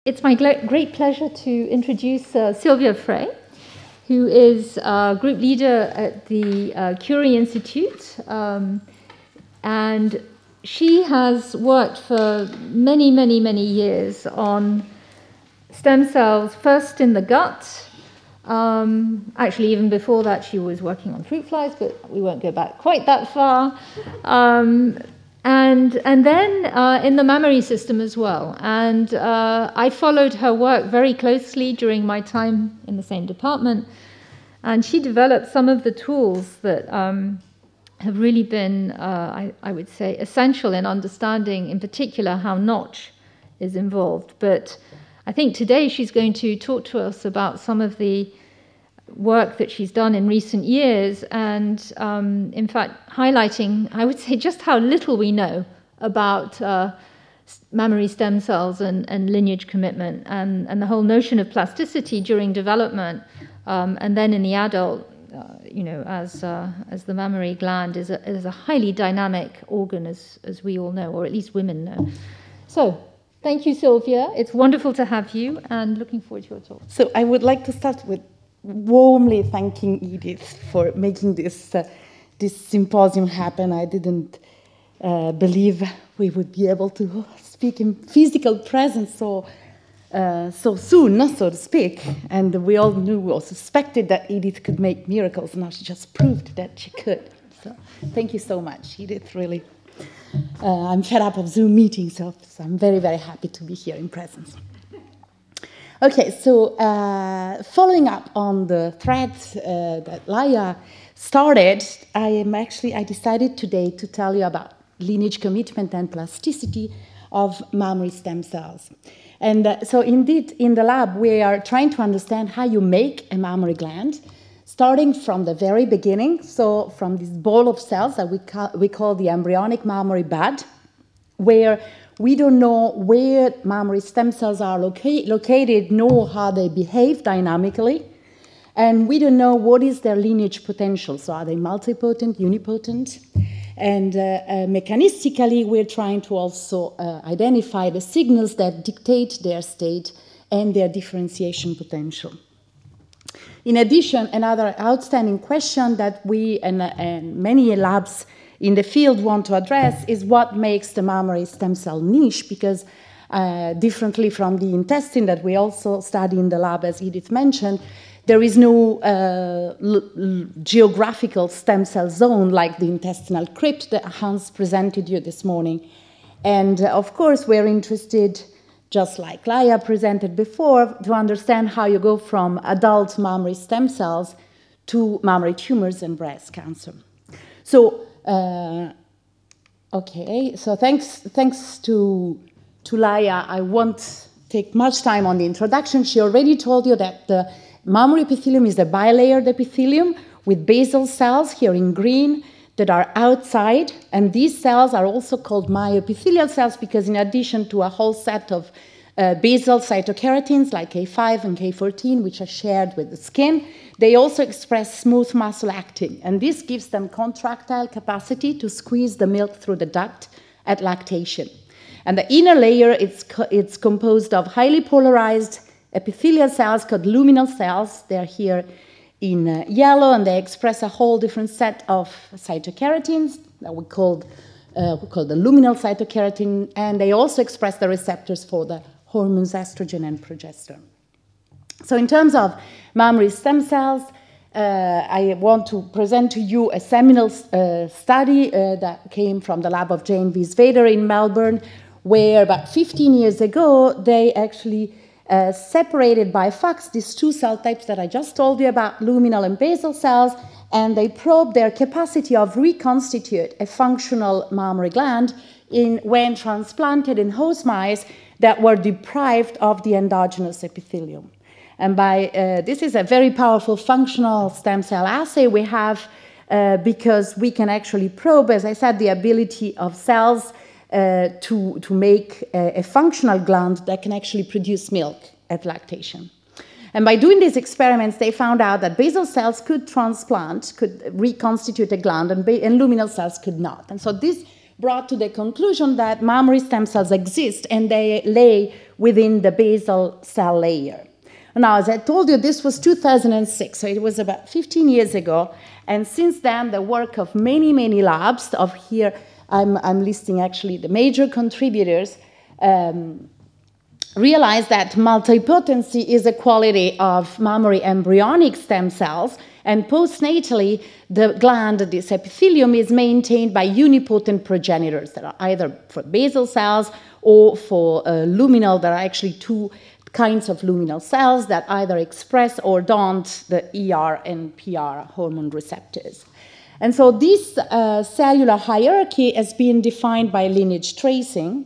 It's my great pleasure to introduce Sylvia Frey, who is group leader at the Curie Institute, and she has worked for many years on stem cells, first in the gut. Actually, even before that, she was working on fruit flies, but we won't go back quite that far. And then in the mammary system as well. And I followed her work very closely during my time in the same department. And she developed some of the tools that have really been, I would say, essential in understanding, in particular, how Notch is involved. But I think today she's going to talk to us about some of the work that she's done in recent years, and in fact highlighting, I would say, just how little we know about mammary stem cells and lineage commitment, and the whole notion of plasticity during development, and then in the adult, as the mammary gland is a highly dynamic organ, as we all know, or at least women know. So thank you, Sylvia. It's wonderful to have you, and looking forward to your talk. So I would like to start with warmly thanking Edith for making this symposium happen. I didn't believe we would be able to speak in physical presence so soon, so to speak. And we all knew or suspected that Edith could make miracles. Now she just proved that she could. So thank you so much, Edith, really. I'm fed up of Zoom meetings, so I'm very happy to be here in presence. Okay, so following up on the thread that Laia started, I decided today to tell you about lineage commitment and plasticity of mammary stem cells. And so indeed, in the lab, we are trying to understand how you make a mammary gland, starting from the very beginning, so from this ball of cells that we call the embryonic mammary bud, where we don't know where mammary stem cells are located, nor how they behave dynamically, and we don't know what is their lineage potential. So are they multipotent, unipotent? And mechanistically, we're trying to also identify the signals that dictate their state and their differentiation potential. In addition, another outstanding question that we and many labs in the field want to address is what makes the mammary stem cell niche, because differently from the intestine that we also study in the lab, as Edith mentioned, there is no geographical stem cell zone like the intestinal crypt that Hans presented you this morning. And of course, we're interested, just like Laia presented before, to understand how you go from adult mammary stem cells to mammary tumors and breast cancer. So, so thanks to Laia. I won't take much time on the introduction. She already told you that the mammary epithelium is a bilayered epithelium with basal cells here in green that are outside, and these cells are also called myoepithelial cells because in addition to a whole set of basal cytokeratins like K5 and K14, which are shared with the skin, they also express smooth muscle actin, and this gives them contractile capacity to squeeze the milk through the duct at lactation. And the inner layer, it's composed of highly polarized epithelial cells called luminal cells. They're here in yellow, and they express a whole different set of cytokeratins that we call the luminal cytokeratin, and they also express the receptors for the hormones estrogen and progesterone. So in terms of mammary stem cells, I want to present to you a seminal study that came from the lab of Jane Wiesvader in Melbourne, where about 15 years ago, they actually separated by FACS these two cell types that I just told you about, luminal and basal cells, and they probed their capacity of reconstitute a functional mammary gland when transplanted in host mice that were deprived of the endogenous epithelium. And this is a very powerful functional stem cell assay we have because we can actually probe, as I said, the ability of cells to make a functional gland that can actually produce milk at lactation. And by doing these experiments, they found out that basal cells could reconstitute a gland, and luminal cells could not. And so this brought to the conclusion that mammary stem cells exist, and they lay within the basal cell layer. Now, as I told you, this was 2006, so it was about 15 years ago. And since then, the work of many, many labs, of here I'm listing actually the major contributors, realized that multipotency is a quality of mammary embryonic stem cells, and postnatally, the gland, this epithelium, is maintained by unipotent progenitors that are either for basal cells or for luminal. There are actually two kinds of luminal cells that either express or don't the ER and PR hormone receptors. And so this cellular hierarchy has been defined by lineage tracing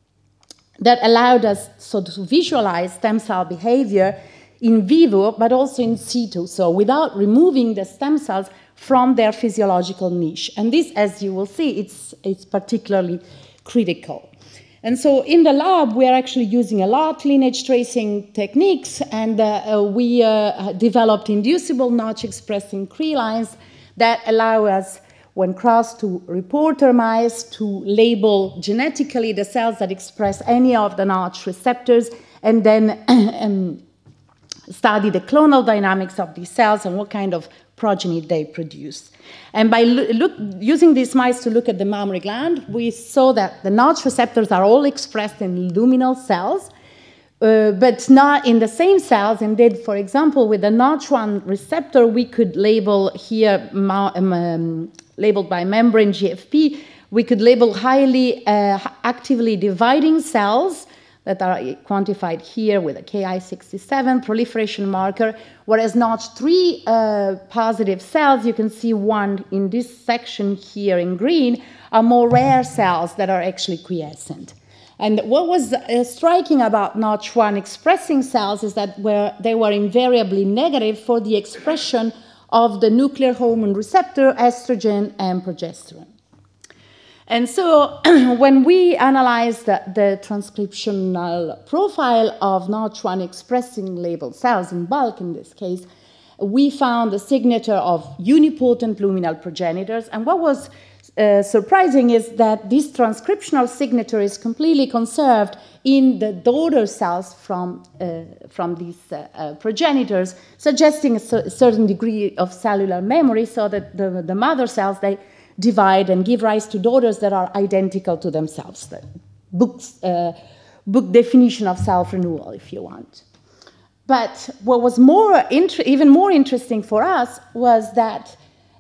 that allowed us to visualize stem cell behavior in vivo, but also in situ, so without removing the stem cells from their physiological niche. And this, as you will see, it's particularly critical. And so in the lab, we are actually using a lot lineage tracing techniques, and we developed inducible notch-expressing Cre lines that allow us, when crossed to reporter mice, to label genetically the cells that express any of the notch receptors, and then study the clonal dynamics of these cells and what kind of progeny they produce. And by using these mice to look at the mammary gland, we saw that the notch receptors are all expressed in luminal cells, but not in the same cells. Indeed, for example, with the Notch1 receptor, we could label here, labeled by membrane GFP, we could label highly actively dividing cells that are quantified here with a Ki67 proliferation marker, whereas Notch3 positive cells, you can see one in this section here in green, are more rare cells that are actually quiescent. And what was striking about Notch1 expressing cells is that they were invariably negative for the expression of the nuclear hormone receptor, estrogen, and progesterone. And so when we analyzed the transcriptional profile of Notch1 expressing labeled cells, in bulk in this case, we found a signature of unipotent luminal progenitors. And what was surprising is that this transcriptional signature is completely conserved in the daughter cells from these progenitors, suggesting a certain degree of cellular memory, so that the mother cells, they divide and give rise to daughters that are identical to themselves. The book definition of self-renewal, if you want. But what was even more interesting for us was that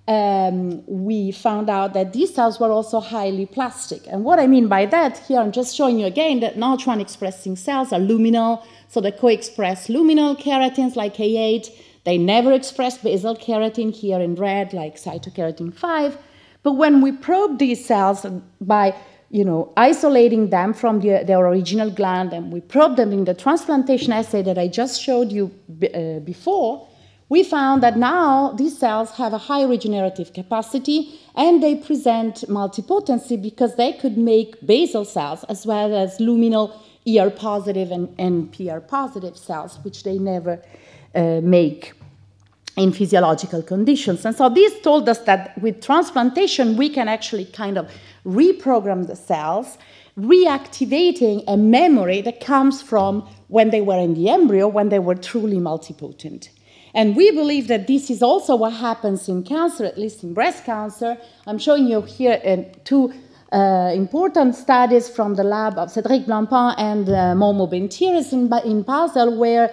we found out that these cells were also highly plastic. And what I mean by that, here I'm just showing you again that Notch1 expressing cells are luminal, so they co-express luminal keratins like K8. They never express basal keratin, here in red, like cytokeratin 5. But when we probe these cells by isolating them from their original gland, and we probe them in the transplantation assay that I just showed you before, we found that now these cells have a high regenerative capacity, and they present multipotency because they could make basal cells as well as luminal ER positive and PR positive cells, which they never make in physiological conditions. And so this told us that with transplantation, we can actually kind of reprogram the cells, reactivating a memory that comes from when they were in the embryo, when they were truly multipotent. And we believe that this is also what happens in cancer, at least in breast cancer. I'm showing you here two important studies from the lab of Cédric Blancpain and Momo Bentiris in Basel, where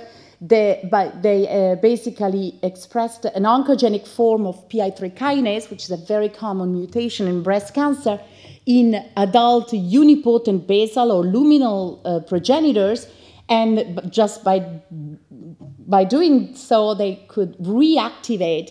they basically expressed an oncogenic form of PI3 kinase, which is a very common mutation in breast cancer, in adult unipotent basal or luminal progenitors. And just by doing so, they could reactivate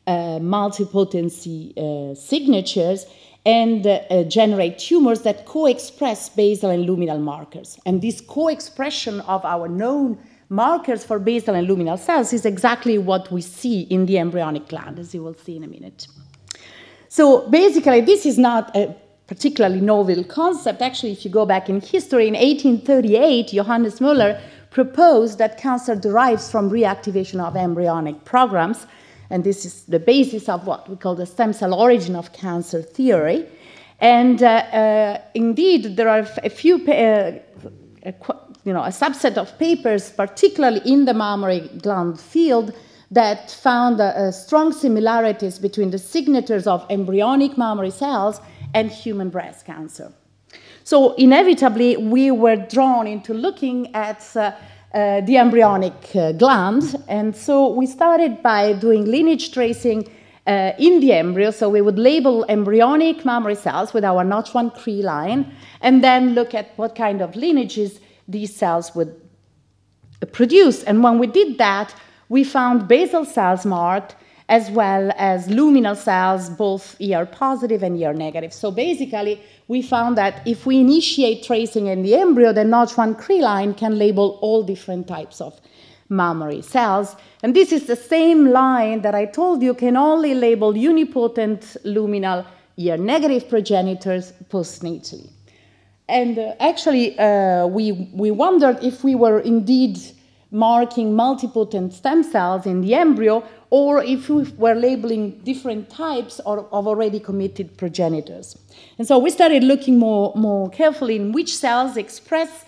multipotency signatures and generate tumors that co-express basal and luminal markers. And this co-expression of our known markers for basal and luminal cells is exactly what we see in the embryonic gland, as you will see in a minute. So basically, this is not a particularly novel concept. Actually, if you go back in history, in 1838, Johannes Müller proposed that cancer derives from reactivation of embryonic programs, and this is the basis of what we call the stem cell origin of cancer theory. And indeed, there are a few a subset of papers, particularly in the mammary gland field, that found strong similarities between the signatures of embryonic mammary cells and human breast cancer. So inevitably, we were drawn into looking at the embryonic gland, and so we started by doing lineage tracing in the embryo. So we would label embryonic mammary cells with our Notch1 Cree line, and then look at what kind of lineages these cells would produce. And when we did that, we found basal cells marked, as well as luminal cells, both ER positive and ER negative. So basically, we found that if we initiate tracing in the embryo, the Notch1 Cree line can label all different types of mammary cells. And this is the same line that I told you can only label unipotent luminal ER negative progenitors postnatally. And actually, we wondered if we were indeed marking multipotent stem cells in the embryo, or if we were labeling different types of already committed progenitors. And so we started looking more carefully in which cells express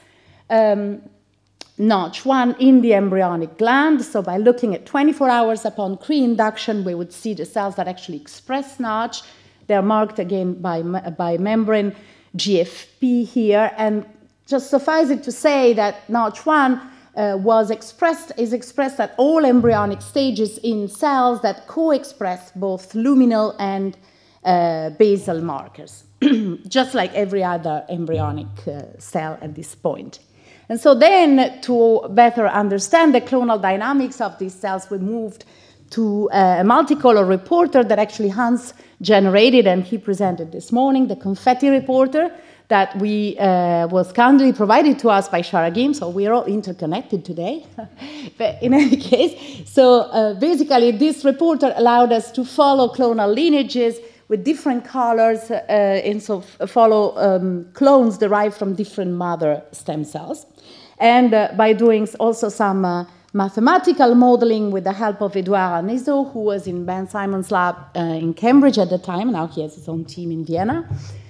Notch1 in the embryonic gland. So by looking at 24 hours upon Cree induction, we would see the cells that actually express Notch. They're marked again by membrane GFP here. And just suffice it to say that Notch1 is expressed at all embryonic stages in cells that co-express both luminal and basal markers, just like every other embryonic cell at this point. And so then, to better understand the clonal dynamics of these cells, we moved to a multicolor reporter that actually Hans generated, and he presented this morning, the confetti reporter, that was kindly provided to us by Sharagim, so we are all interconnected today. But in any case, so basically this reporter allowed us to follow clonal lineages with different colors, and so follow clones derived from different mother stem cells. And by doing also some mathematical modeling with the help of Edouard Arnezo, who was in Ben Simon's lab in Cambridge at the time, now he has his own team in Vienna.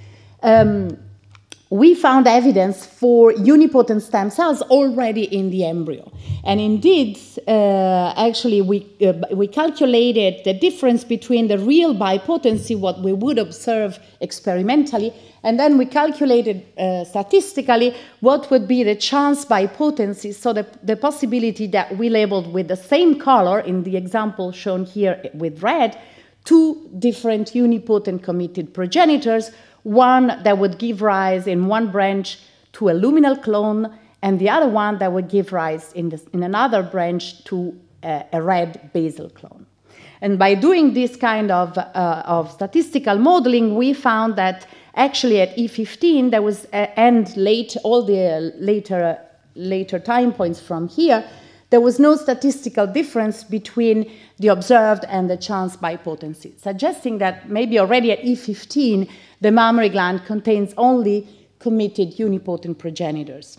We found evidence for unipotent stem cells already in the embryo. And indeed, actually, we calculated the difference between the real bipotency, what we would observe experimentally, and then we calculated statistically what would be the chance bipotency, so the possibility that we labeled with the same color, in the example shown here with red, two different unipotent committed progenitors, one that would give rise in one branch to a luminal clone, and the other one that would give rise in another branch to a red basal clone. And by doing this kind of statistical modeling, we found that actually at E15 there was all the later time points from here, there was no statistical difference between the observed and the chance bipotency, suggesting that maybe already at E15 the mammary gland contains only committed unipotent progenitors.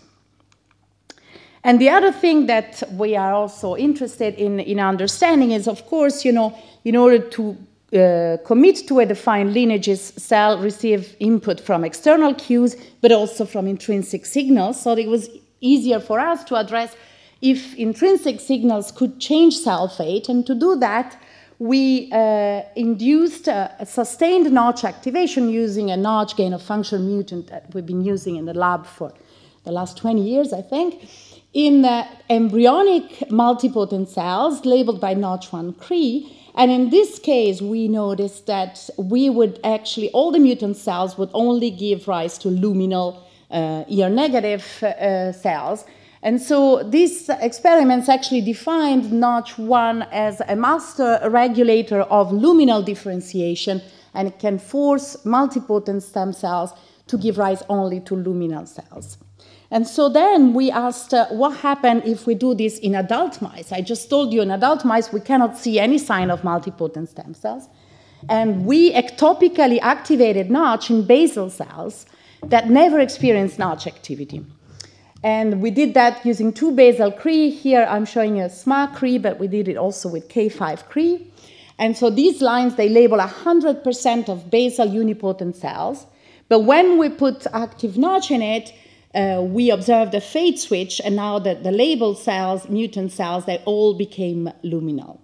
And the other thing that we are also interested in understanding is, of course, in order to commit to a defined lineages, cell receive input from external cues, but also from intrinsic signals. So it was easier for us to address if intrinsic signals could change cell fate. And to do that, we induced a sustained Notch activation using a Notch gain-of-function mutant that we've been using in the lab for the last 20 years, I think, in embryonic multipotent cells labeled by Notch1 Cree. And in this case, we noticed that we would actually, all the mutant cells would only give rise to luminal ER-negative cells. And so these experiments actually defined Notch1 as a master regulator of luminal differentiation, and it can force multipotent stem cells to give rise only to luminal cells. And so then we asked what happened if we do this in adult mice. I just told you in adult mice we cannot see any sign of multipotent stem cells. And we ectopically activated Notch in basal cells that never experienced Notch activity. And we did that using two basal Cree. Here I'm showing you a SMA Cree, but we did it also with K5 Cree. And so these lines, they label 100% of basal unipotent cells. But when we put active Notch in it, we observed a fate switch, and now the labeled cells, mutant cells, they all became luminal.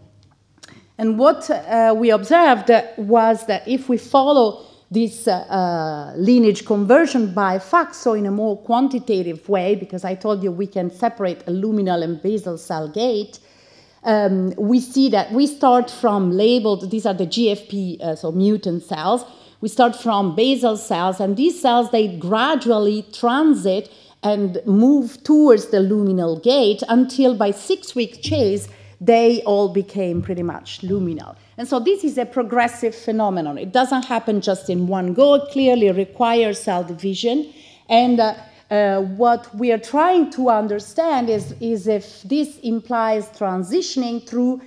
And what we observed was that if we follow this lineage conversion by FACS, so in a more quantitative way, because I told you we can separate a luminal and basal cell gate, we see that we start from labeled, these are the GFP, so mutant cells. We start from basal cells, and these cells, they gradually transit and move towards the luminal gate until by 6-week chase, they all became pretty much luminal. And so this is a progressive phenomenon. It doesn't happen just in one go. It clearly requires cell division. And what we are trying to understand is if this implies transitioning through,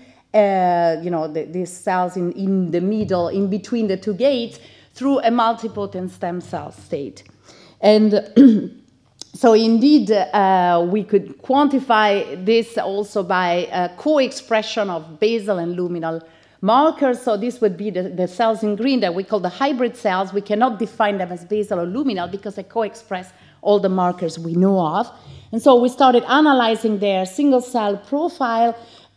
these cells in the middle, in between the two gates, through a multipotent stem cell state. And so indeed, we could quantify this also by co-expression of basal and luminal markers. So this would be the cells in green that we call the hybrid cells. We cannot define them as basal or luminal because they co-express all the markers we know of. And so we started analyzing their single cell profile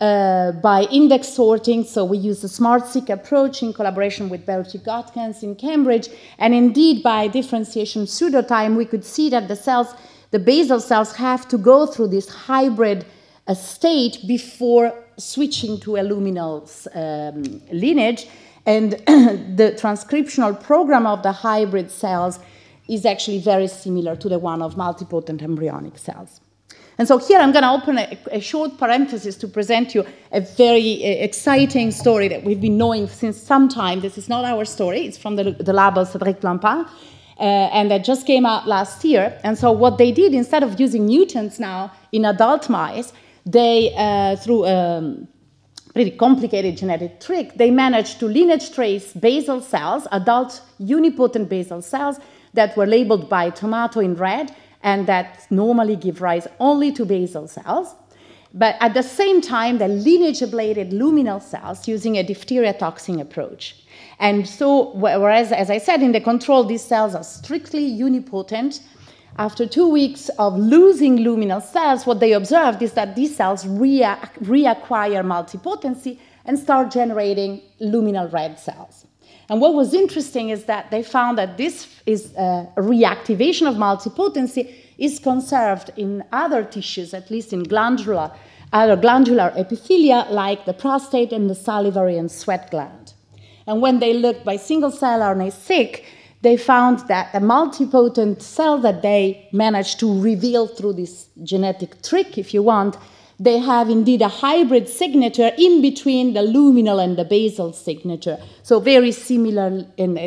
by index sorting. So we used the SMART-seq approach in collaboration with Bertie Gotkins in Cambridge. And indeed, by differentiation pseudotime, we could see that the basal cells have to go through this hybrid state before switching to a luminal lineage. And the transcriptional program of the hybrid cells is actually very similar to the one of multipotent embryonic cells. And so here I'm going to open a short parenthesis to present you a very exciting story that we've been knowing since some time. This is not our story. It's from the lab of Cédric Blancpain, and that just came out last year. And so what they did, instead of using mutants now in adult mice, they, through a pretty complicated genetic trick, they managed to lineage trace basal cells, adult unipotent basal cells that were labeled by tomato in red, and that normally give rise only to basal cells. But at the same time, the lineage ablated luminal cells using a diphtheria toxin approach. And so, whereas, as I said, in the control, these cells are strictly unipotent, after 2 weeks of losing luminal cells, what they observed is that these cells reacquire multipotency and start generating luminal red cells. And what was interesting is that they found that this is reactivation of multipotency is conserved in other tissues, at least in other glandular epithelia, like the prostate and the salivary and sweat gland. And when they looked by single-cell RNA-seq, they found that the multipotent cell that they managed to reveal through this genetic trick, if you want, they have indeed a hybrid signature in between the luminal and the basal signature. So very similar,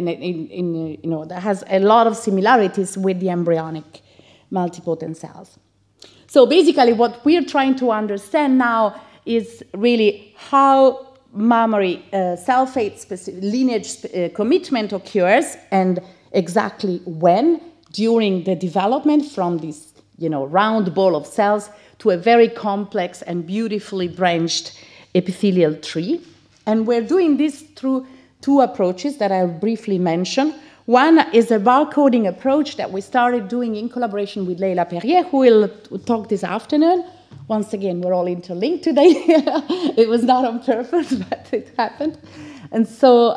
that has a lot of similarities with the embryonic multipotent cells. So basically what we're trying to understand now is really how mammary cell fate lineage commitment occurs and exactly when during the development from this round ball of cells to a very complex and beautifully branched epithelial tree. And we're doing this through two approaches that I'll briefly mention. One is a barcoding approach that we started doing in collaboration with Leila Perrier, who will talk this afternoon. Once again, we're all interlinked today. It was not on purpose, but it happened. And so,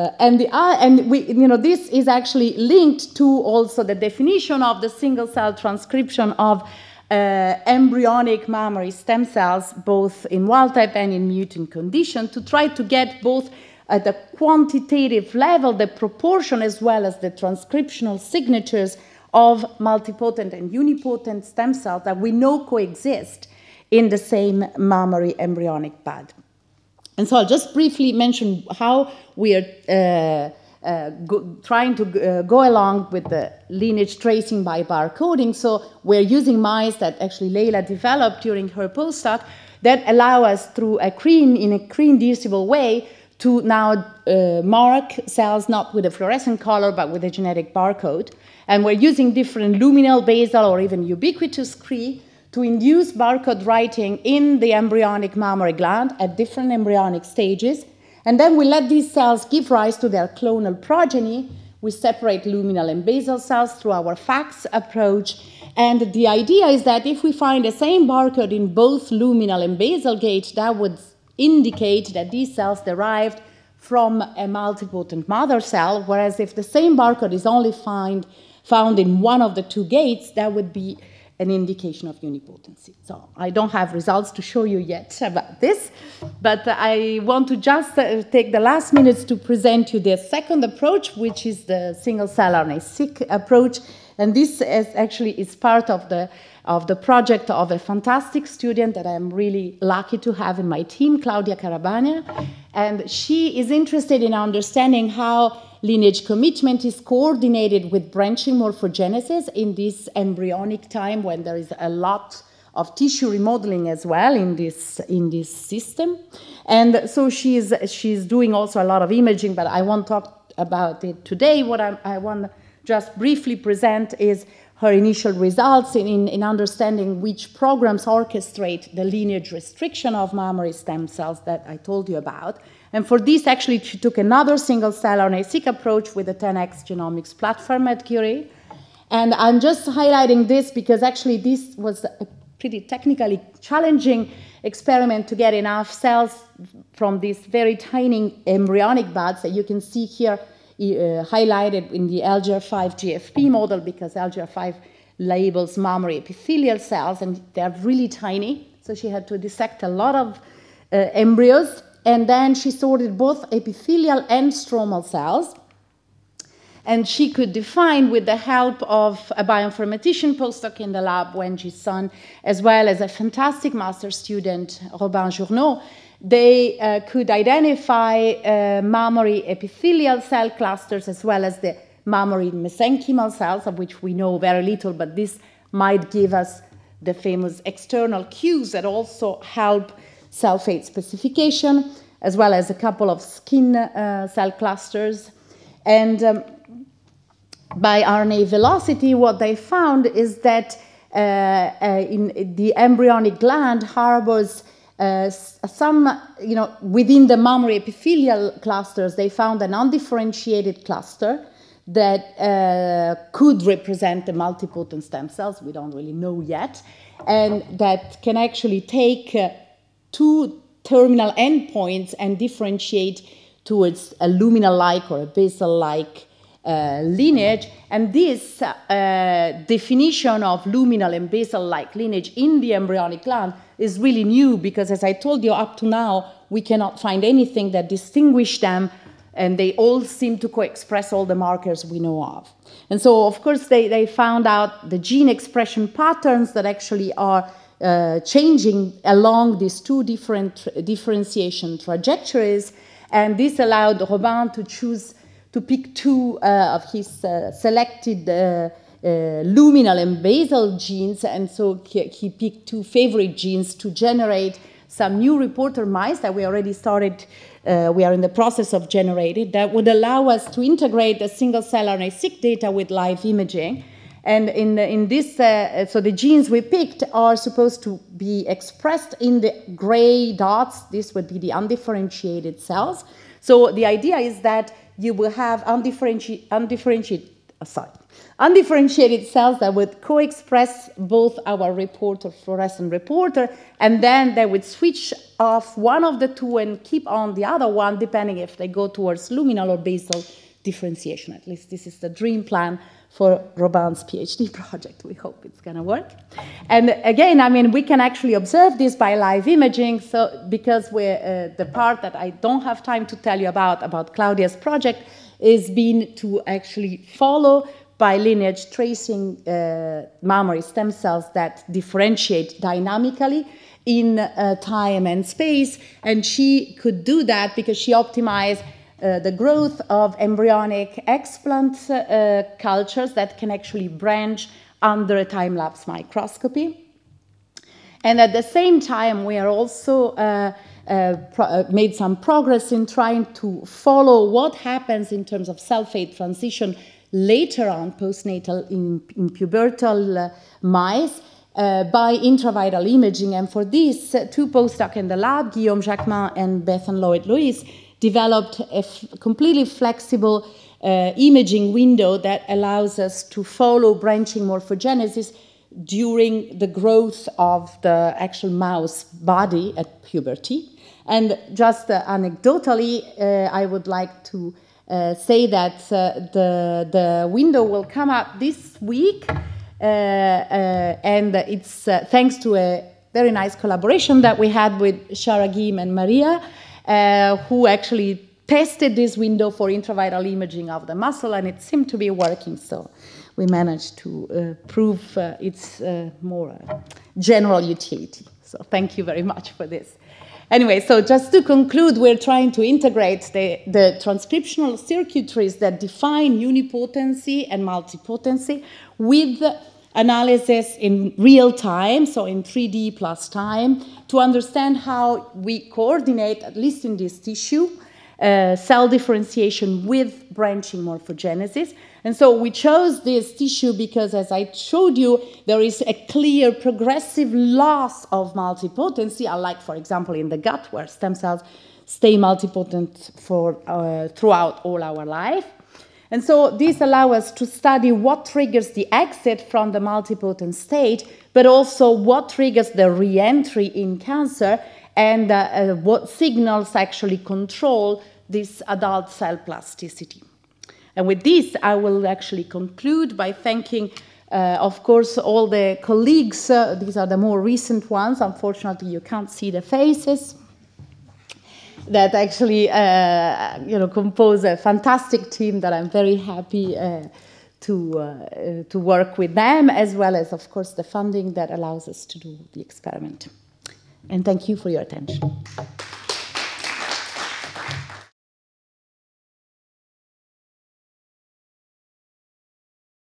this is actually linked to also the definition of the single-cell transcription of embryonic mammary stem cells, both in wild-type and in mutant condition, to try to get both at the quantitative level the proportion as well as the transcriptional signatures of multipotent and unipotent stem cells that we know coexist in the same mammary embryonic bud. And so I'll just briefly mention how we are trying to go along with the lineage tracing by barcoding. So we're using mice that actually Leila developed during her postdoc that allow us through in a crene-deducible way to now mark cells not with a fluorescent color but with a genetic barcode. And we're using different luminal, basal, or even ubiquitous Cre to induce barcode writing in the embryonic mammary gland at different embryonic stages. And then we let these cells give rise to their clonal progeny. We separate luminal and basal cells through our FACS approach. And the idea is that if we find the same barcode in both luminal and basal gate, that would indicate that these cells derived from a multipotent mother cell, whereas if the same barcode is only found in one of the two gates, that would be an indication of unipotency. So I don't have results to show you yet about this, but I want to just take the last minutes to present you the second approach, which is the single-cell RNA-seq approach. And this is part of the project of a fantastic student that I'm really lucky to have in my team, Claudia Carabagna. And she is interested in understanding how lineage commitment is coordinated with branching morphogenesis in this embryonic time when there is a lot of tissue remodeling as well in this system. And so she's doing also a lot of imaging, but I won't talk about it today. What I want to just briefly present is her initial results in understanding which programs orchestrate the lineage restriction of mammary stem cells that I told you about. And for this, actually, she took another single-cell RNA-seq approach with the 10x genomics platform at Curie. And I'm just highlighting this because actually this was a pretty technically challenging experiment to get enough cells from these very tiny embryonic buds that you can see here highlighted in the LGR5 GFP model, because LGR5 labels mammary epithelial cells, and they're really tiny. So she had to dissect a lot of embryos. And then she sorted both epithelial and stromal cells. And she could define, with the help of a bioinformatician postdoc in the lab, Wenji Sun, as well as a fantastic master student, Robin Journeau, they could identify mammary epithelial cell clusters as well as the mammary mesenchymal cells, of which we know very little, but this might give us the famous external cues that also help cell fate specification, as well as a couple of skin cell clusters. And by RNA velocity, what they found is that in the embryonic gland harbors some, within the mammary epithelial clusters, they found an undifferentiated cluster that could represent the multipotent stem cells. We don't really know yet. And that can actually take two terminal endpoints and differentiate towards a luminal-like or a basal-like lineage. And this definition of luminal and basal-like lineage in the embryonic gland is really new, because as I told you, up to now, we cannot find anything that distinguishes them, and they all seem to co-express all the markers we know of. And so, of course, they found out the gene expression patterns that actually are changing along these two different differentiation trajectories, and this allowed Robin to pick two of his selected luminal and basal genes, and so he picked two favorite genes to generate some new reporter mice that we already started, we are in the process of generating, that would allow us to integrate the single-cell RNA-seq data with live imaging. And in this, so the genes we picked are supposed to be expressed in the gray dots. This would be the undifferentiated cells. So the idea is that you will have undifferentiated cells that would co-express both our reporter, fluorescent reporter, and then they would switch off one of the two and keep on the other one, depending if they go towards luminal or basal differentiation. At least this is the dream plan for Robin's PhD project. We hope it's going to work. And again, I mean, we can actually observe this by live imaging, so because we're, the part that I don't have time to tell you about Claudia's project is being to actually follow by lineage tracing mammary stem cells that differentiate dynamically in time and space. And she could do that because she optimized the growth of embryonic explant cultures that can actually branch under a time-lapse microscopy. And at the same time, we are also made some progress in trying to follow what happens in terms of cell fate transition later on, postnatal in pubertal mice, by intravital imaging. And for this, two postdocs in the lab, Guillaume Jacquemin and Bethan Lloyd-Lewis, developed a completely flexible imaging window that allows us to follow branching morphogenesis during the growth of the actual mouse body at puberty. And just anecdotally, I would like to say that the window will come up this week, and it's thanks to a very nice collaboration that we had with Sharagim and Maria, who actually tested this window for intravital imaging of the muscle, and it seemed to be working. So we managed to prove its more general utility. So thank you very much for this. Anyway, so just to conclude, we're trying to integrate the transcriptional circuitries that define unipotency and multipotency with analysis in real time, so in 3D plus time, to understand how we coordinate, at least in this tissue, cell differentiation with branching morphogenesis. And so we chose this tissue because, as I showed you, there is a clear progressive loss of multipotency, unlike, for example, in the gut, where stem cells stay multipotent for throughout all our life. And so this allows us to study what triggers the exit from the multipotent state, but also what triggers the re-entry in cancer, and what signals actually control this adult cell plasticity. And with this, I will actually conclude by thanking, of course, all the colleagues. These are the more recent ones. Unfortunately, you can't see the faces. That actually, compose a fantastic team that I'm very happy to work with them, as well as, of course, the funding that allows us to do the experiment. And thank you for your attention.